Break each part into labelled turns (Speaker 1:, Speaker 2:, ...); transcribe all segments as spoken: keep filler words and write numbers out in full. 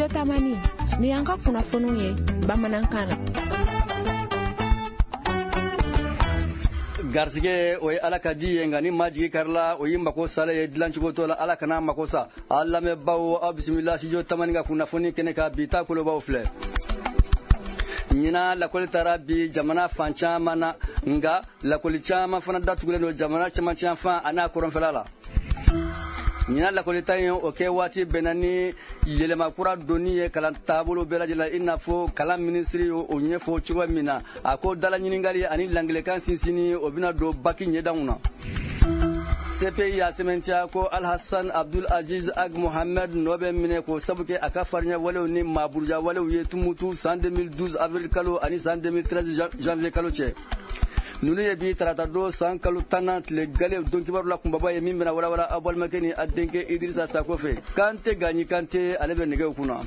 Speaker 1: Studio Tamani ni yanka kunnafoniw ye bamanankan na.
Speaker 2: Garsige o ye ala ka di ye nka ni majigi karila o ye mako sala ye dilancogo to la ala kana mako sa a lamɛnbaw aw bisimila Studio Tamani ka kunnafoni kɛnɛ ka bi ta kolobaw filɛ. Ɲina lakɔli taara bi jamana fan caman na nka lakɔli caman fana datugulen don jamana cɛmancɛ fan ani a kɔrɔnfɛla la. Ɲina lakɔli ta ye o kɛ waati bɛnna ni yɛlɛma kura donni ye kalan taabolo bɛɛ lajɛlen i n'a fɔ kalan minisiri o ɲɛfɔ cogoya min na a ko dala ɲiningali ani langelekan sinsinni o bɛna don baki ɲɛdanw na. C P I y'a sɛmɛntiya ko Alhassan Abdul Aziz Ag Mohamed nɔ bɛ minɛ k'o sabu kɛ a ka farinya walew ni maaburuja walew ye tumutu san deux mille douze avril kalo ani san deux mille treize janvier kalo cɛ. Nunu ye bi tarata do san kalo tan na tile gale don kibaru la kunbaba ye min bɛna walawala a balimakɛ ni a denkɛ Idrissa Sako fɛ. Kante Gagny Kante ale bɛ nɛgɛw kunna.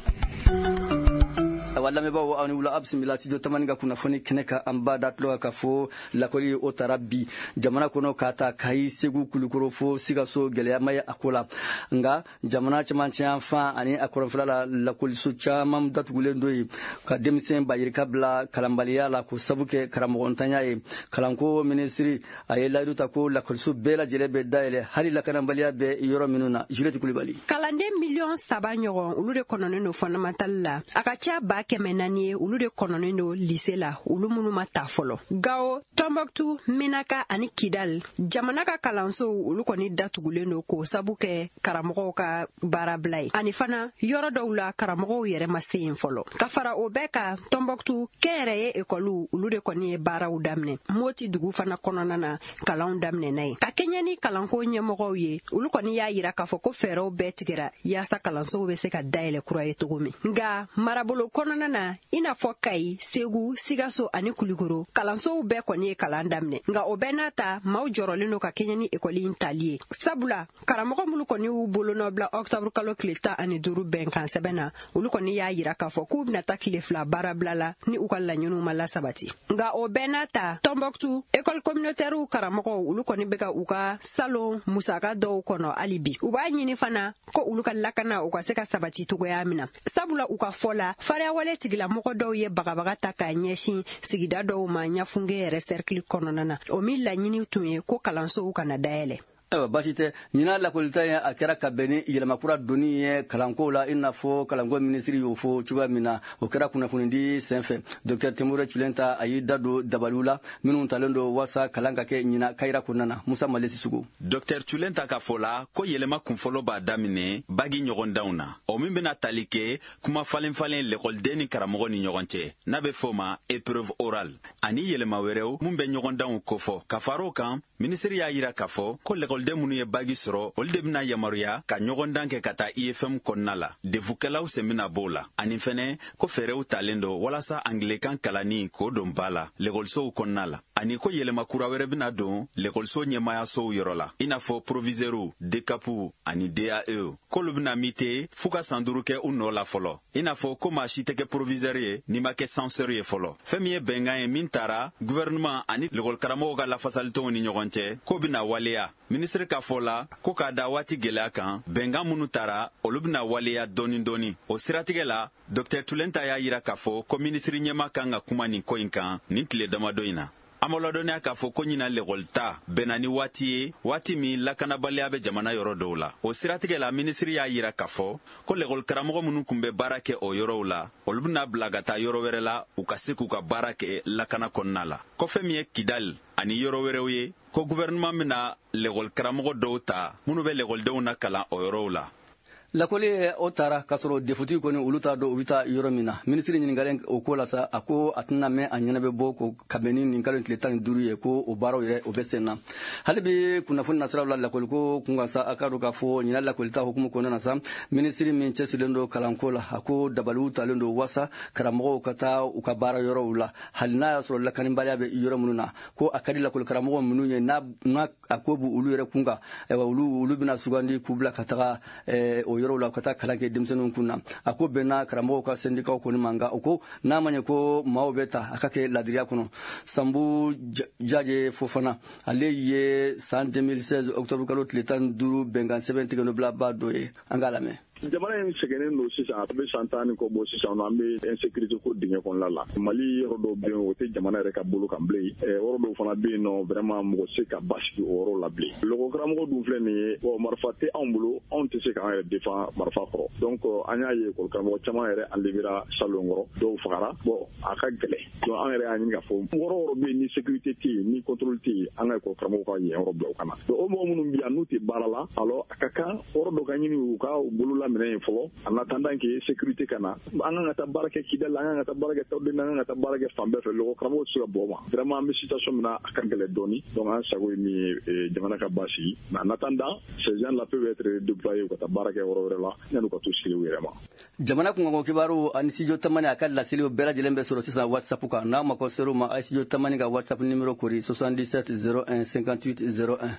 Speaker 2: Lamɛnbaw aw ni wula a bisimila Studio Tamani ka kunnafoni kɛnɛ ka an ba da tulo ka fɔ lakɔli o taara bi jamana kɔnɔ ka ta Kayi Segu Kulukoro fo Sikaso gɛlɛyama ye a ko la nka jamana cɛmancɛ fan ani a kɔrɔnfɛla la lakɔliso caman datugulen do yen ka denmisɛn bayirika bila kalanbaliya la ko sabu kɛ karamɔgɔntanya ye kalanko minisiri a ye layidu ta ko lakɔliso bɛɛ lajɛlen bɛ dayɛlɛ hali lakanabaliya bɛ yɔrɔ minnu na Juliette Kulibali.
Speaker 3: Kalanden miliyɔn saba ɲɔgɔn olu de kɔnɔnen do fondamentale la a ka ca ba kɛmɛ naani ye olu de kɔnɔnen do lycée la olu minnu ma ta fɔlɔ. Gao, Tombouctou, Menaka ani Kidal jamana ka kalansow olu kɔni datugulen do k'o sabu kɛ karamɔgɔw ka baara bila ye ani fana yɔrɔ dɔw la karamɔgɔw yɛrɛ ma se yen fɔlɔ. Ka fara o bɛɛ kan Tombouctou kɛnyɛrɛye ekɔliw olu de kɔni ye baaraw daminɛ Moti dugu fana kɔnɔna na kalanw daminɛna ye ka kɛɲɛ ni kalanko ɲɛmɔgɔw ye olu kɔni y'a yira k'a fɔ ko fɛɛrɛw bɛɛ tigɛra yaasa kalansow bɛ se ka dayɛlɛ kura ye cogo min nka marabolo kɔnɔna na i n'a fɔ Kayi, Segu, Sikaso ani Kulikoro kalansow bɛɛ kɔni ye kalan daminɛ nka o bɛɛ n'a ta maaw jɔrɔlen do ka kɛɲɛ ni ekɔli in tali ye sabula karamɔgɔ minnu kɔni y'u bolonɔ bila octobre kalo tile tan ani duuru bɛnkan sɛbɛn na olu kɔni y'a yira k'a fɔ k'u bɛna ta tile fila baara bila la ni u ka laɲiniw ma lasabati nka o bɛɛ n'a ta Tombouctou école communautaire karamɔgɔw olu kɔni bɛ ka u ka salon musaka dɔw kɔnɔ hali bi u b'a ɲini fana ko olu ka lakana u ka se ka sabati cogoya min na sabula u ka fɔ la fariya wale tigilamɔgɔ dɔw ye bagabaga ta k'a ɲɛsin sigida dɔw ma ɲafunge yɛrɛ cercle kɔnɔna na o min laɲini tun ye ko kalansow kana dayɛlɛ.
Speaker 2: Ayiwa baasi tɛ ɲina lakɔlita ye a kɛra ka bɛn ni yɛlɛmakura donni ye kalanko la i n'a fɔ kalanko minisiri y'o fɔ cogoya min na o kɛra kunnafonidi senfɛ Dr Temore Tulenta a y'i da don dabaliw la minnu talen do wasa kalan ka kɛ ɲina Kayira kɔnɔna na Musa Malesi Sugu.
Speaker 4: Dr Tulenta ka fɔ la ko yɛlɛma kunfɔlɔ b'a daminɛ bagi ɲɔgɔndanw na o min bɛna tali kɛ kuma falen falen l'école ni karamɔgɔ ni ɲɔgɔn cɛ n'a bɛ fɔ ma épreuve orale ani yɛlɛma wɛrɛw mun bɛ ɲɔgɔndanw kofɔ ka far'o kan minisiri y'a yira k'a fɔ ko l'école den minnu ye bagi sɔrɔ olu de bɛna yamaruya ka ɲɔgɔndan kɛ ka taa I F M kɔnɔna la defukɛlaw sen bɛna b'o la ani fɛnɛ ko fɛɛrɛw talen do walasa anglikan kalanni k'o don ba la l'écolisow kɔnɔna la ani ko yɛlɛma kura wɛrɛ bɛna don l'écoliso ɲɛmayasow yɔrɔ la i n'a fɔ proviseurs DECAPu ani D A E k'olu bɛna mite f'u ka san duuru kɛ u nɔ la fɔlɔ i n'a fɔ ko maa si tɛ kɛ proviseur ye n'i ma kɛ censeur ye fɔlɔ fɛn min ye bɛnkan ye min taara gouvernement ani l'école-karamɔgɔw ka lafasalitɔnw ni ɲɔgɔn cɛ k'o bɛna waleya minisiri ka fɔ la ko k'a da waati gɛlɛya kan bɛnkan minnu tara olu bɛna waleya dɔɔni dɔɔni o siratigɛ la Dr Tulenta y'a yira k'a fɔ ko minisiri ɲɛma kan ka kuma nin ko in kan nin tile damadɔ in na an b'a ladɔnniya k'a fɔ ko ɲina l'école ta bɛnna ni waati ye waati min lakanabaliya bɛ jamana yɔrɔ dɔw la o siratigɛ la minisiri y'a yira k'a fɔ ko l'école karamɔgɔ minnu kun bɛ baara kɛ o yɔrɔw la olu bɛna bila ka taa yɔrɔ wɛrɛ la u ka se k'u ka baara kɛ lakana kɔnɔna la kɔfɛ min ye Kidal ani yɔrɔ wɛrɛw ye ko gouvernement bɛna l'école karamɔgɔ dɔw ta minnu bɛ l'écoledenw na kalan o yɔrɔw la.
Speaker 2: Lakɔli o taara k'a sɔrɔ defutigi kɔni olu t'a dɔn u bɛ taa yɔrɔ min na minisiri ɲininkalen o ko la sa a ko a tɛna mɛn a ɲɛna bɛ bɔ ko ka bɛn ni nin kalo tile tan ni duuru ye ko o baaraw yɛrɛ o bɛ sen na hali bi kunnafoni nasiraw la lakɔliko kun ka sa a ka dɔn k'a fɔ ɲina lakɔlita hukumu kɔnɔna na sa minisiri min cɛsirilen don kalanko la a ko dabaliw talen don wasa karamɔgɔw ka taa u ka baara yɔrɔw la hali n'a y'a sɔrɔ lakanibaliya bɛ yɔrɔ minnu na ko a ka di lakɔli karamɔgɔ minnu ye n'a a ko b'u olu yɛrɛ kun kan olu olu bɛna sugandi k'u bila ka taga o yɔrɔ la ka taa kalan kɛ denmisɛnninw kun na a ko bɛnna karamɔgɔw ka sendikaw kɔni ma nka o ko n'a ma ɲɛ ko maaw bɛ ta a ka kɛ ladiriya kɔnɔ Sambu Jaje Fofana ale ye san deux mille seize octobre kalo tile tan ni duuru bɛnkan sɛbɛn tigɛ n'o bila ba dɔ ye an k'a lamɛn.
Speaker 5: jamana in sɛgɛnnen don sisan a bɛ san tan ni kɔ bɔ sisan an bɛ insécurité ko dingɛ kɔnɔna la Mali yɔrɔ dɔw bɛ yen o tɛ jamana yɛrɛ ka bolo kan bilen yɔrɔ dɔw fana bɛ yen nɔ vraiment mɔgɔ se ka basigi o yɔrɔ la bilen lɔgɔkaramɔgɔ dun filɛ nin ye bon marifa tɛ anw bolo anw tɛ se k'an yɛrɛ défend marifa kɔrɔ donc an y'a ye karamɔgɔ caman yɛrɛ enlevera salon kɔrɔ dɔw fagara bon a ka gɛlɛn donc an yɛrɛ y'a ɲini k'a fɔ yɔrɔ yɔrɔ bɛ yen ni sécurité tɛ yen ni contrôle tɛ yen an ka karamɔgɔ ka yen yɔrɔ bila o kana donc o mɔgɔ minnu bɛ yan n'u tɛ baara la alors a ka kan yɔrɔ dɔ ka ɲini u ka bolo laminɛ yen fɔlɔ en attendant que sécurité ka na an kan ka taa baara kɛ Kidal an kan ka taa baara kɛ Tawudeni an kan ka taa baara kɛ fan bɛɛ fɛ lɔgɔkaramɔgɔ tɛ se ka bɔ o ma vraiment an bɛ situation min na a ka gɛlɛn dɔɔni donc an sago ye min ye jamana ka basigi mais en attendant ces gens là peuvent être déployés u ka taa baara kɛ yɔrɔ wɛrɛ la yan'u ka t'u sigi u yɛrɛ ma
Speaker 2: jamana kunkanko kibaru ani studio tamani a ka laseliw bɛɛ lajɛlen bɛ sɔrɔ sisan WhatsApp kan n'a ma kɔ ser'u ma a ye studio tamani ka WhatsApp numéro kori soixante-dix-sept zéro un cinquante-huit zéro un.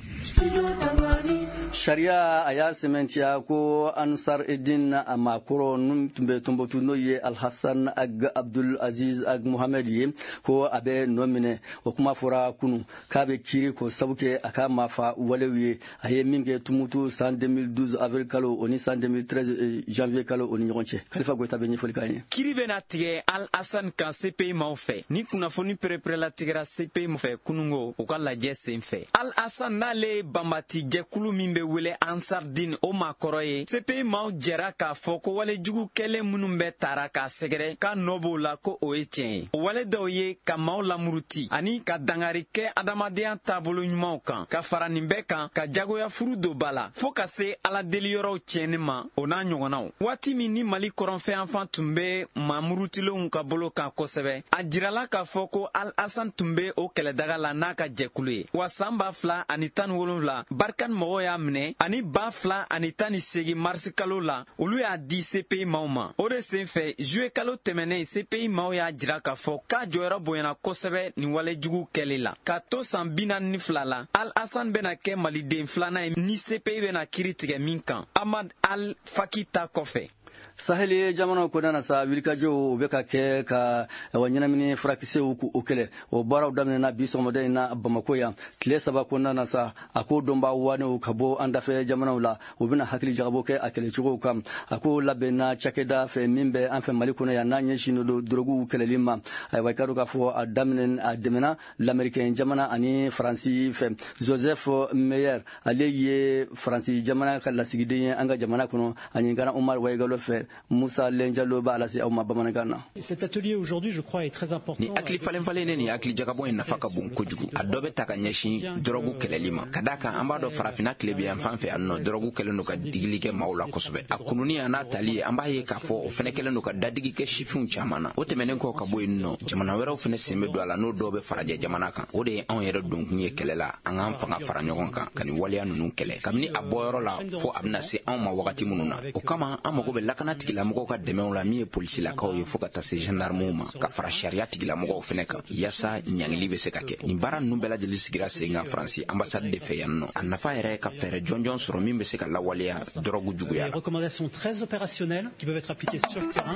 Speaker 2: Sharia a y'a sɛmɛntiya ko Ansar Edin a maakɔrɔ nun tun bɛ Tɔnbukutu n'o ye Alhassan ag Abdul Aziz ag Mohamed ye ko a bɛ nɔ minɛ o kuma fɔra kunu k'a bɛ kiiri ko sabu kɛ a ka maafa walew ye a ye min kɛ Tumutu san deux mille douze avril kalo o ni san deux mille treize janvier kalo o ni ɲɔgɔn cɛ Kalifa Goyita bɛ ɲɛfɔli k'an ye.
Speaker 6: Kiiri bɛna tigɛ Al-Hassan kan C P I maaw fɛ ni kunnafoni pɛrɛpɛrɛla tigɛra C P I fɛ kunungo u ka lajɛ sen fɛ Al-Hassan n'ale banbati jɛkulu min bɛ wele Ansardine o maakɔrɔ ye C P I maaw jɛra k'a fɔ ko walejugu kɛlen minnu bɛ tara k'a sɛgɛrɛ k'a nɔ b'o la ko o ye tiɲɛ ye o wale dɔw ye ka maaw lamuruti ani ka dangari kɛ adamadenya taabolo ɲumanw kan ka fara nin bɛɛ kan ka jagoya furu don ba la fɔɔ ka se ala deli yɔrɔw tiɲɛni ma o n'a ɲɔgɔnnaw waati min ni Mali kɔrɔnfɛyanfan tun bɛ maamurutilenw ka bolo kan kosɛbɛ a jirala k'a fɔ ko Al-Hassan tun bɛ o kɛlɛdaga la n'a ka jɛkulu ye wa san ba fila ani tan ni wolonwula Barkane mɔgɔw y'a minɛ ani ba fila ani tan ni seegin marisi kalo la olu y'a di C P I maaw ma o de senfɛ juillet kalo tɛmɛnen C P I maaw y'a jira k'a fɔ k'a jɔyɔrɔ bonyana kosɛbɛ nin walejugu kɛli la k'a to san bi naani ni fila la Al-Hassan bɛna kɛ maliden filanan ye ni C P I bɛna kiiri tigɛ min kan Ahmad Al-Faki ta kɔfɛ
Speaker 2: Saheli jamana kɔnɔna na sa wilikajɔw u bɛ ka kɛ ka wa ɲɛnamini furakisɛw k'u kɛlɛ o baaraw daminɛna bi sɔgɔmada in na Bamako yan tile saba kɔnɔna na sa a ko dɔnbaa wanew ka bɔ an dafɛ jamanaw la u bɛna hakili jagabɔ kɛ a kɛlɛcogow kan a ko labɛnna cakɛda fɛ min bɛ an fɛ Mali kɔnɔ yan n'a ɲɛsinnen don droguw kɛlɛli ma ayiwa i ka dɔn k'a fɔ a daminɛ a dɛmɛna lamɛrikɛn jamana ani Faransi fɛ Joseph Meyer ale ye Faransi jamana ka lasigiden ye an ka jamana kɔnɔ ani Gana Umar Waigalo fɛ Musa Lenjalo ba alasi awma bamanakana.
Speaker 7: Cet atelier aujourd'hui je crois est très important.
Speaker 8: Ni akli falen falen ni akli jagabo en nafaka bon kojugu adobe taka nyashi drogu kelelima kadaka ambado farafina klebe en fanfe anno drogu keleno ka digilike maula kosbe akununi ana tali ambaye ka fo fene keleno ka dadigi ke shifun chamana o temenen ko ka boy no jamana wera fene sembe do ala no dobe faraje jamana kan o de an yere don kunye kelela an an fanga fara nyogon kan kan waliya nunu kele kamni aboyoro la fo abna se an ma wakati mununa o kama amago be lakana tigila mɔgɔw ka dɛmɛw la min ye polisi lakaw ye fo ka taa se gendarmew ma ka fara sariya tigila mɔgɔw fɛnɛ kan yasa ɲangili bɛ se ka kɛ nin baara ninnu bɛɛ lajɛlen sigira sen kan Faransi ambassade de fɛ yan nɔ a nafa yɛrɛ ka fɛɛrɛ jɔnjɔn sɔrɔ min bɛ se ka lawaleya dɔrɔgu juguya la.
Speaker 7: Recommandations très opérationnelles qui peuvent être appliquées sur le terrain.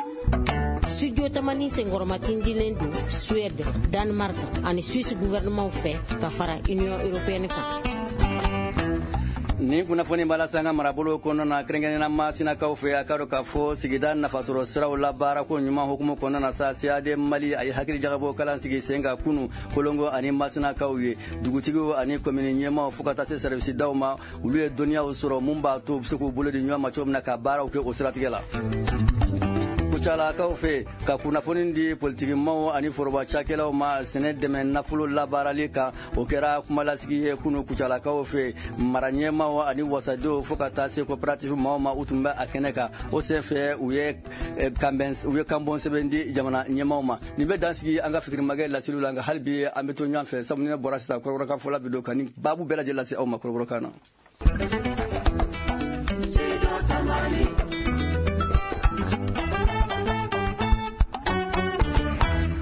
Speaker 9: Studio tamani sengoromatin dilen do Suède, Danemark ani Suisse gouvernement fɛ ka fara Union européenne kan.
Speaker 2: Ni kunnafoni bala sanga marabolo kɔnɔna na kɛrɛnkɛrɛnnena masinakaw fɛ a ka dɔn k'a fɔ sigida nafasɔrɔ siraw la baarako ɲuman hukumu kɔnɔna na sa C A D Mali a ye hakili jagabɔ kalan sigi sen ka kunu kolongo ani masinakaw ye dugutigiw ani komini ɲɛmaw fo ka taa se service daw ma olu ye dɔnniyaw sɔrɔ mun b'a to u bɛ se k'u bolo di ɲɔgɔn ma cogo min na ka baaraw kɛ o siratigɛ la. Kucalakaw fɛ ka kunnafoni di politikimaw ani foroba cakɛlaw ma sɛnɛ dɛmɛ nafolo labaarali kan o kɛra kumalasigi ye kunu kucalakaw fɛ mara ɲɛmaw ani wasadenw fo ka taa se coopérative maaw ma u tun bɛ a kɛnɛ kan o senfɛ u ye kanbɛn u ye kanbɔn sɛbɛn di jamana ɲɛmaw ma nin bɛ dansigi an ka fitirimakɛ laseliw la nka hali bi an bɛ to ɲɔgɔn fɛ sabu ni ne bɔra sisan kɔrɔbɔrɔkan fɔla bi don ka ni baabu bɛɛ lajɛlen lase aw ma kɔrɔbɔrɔkan na.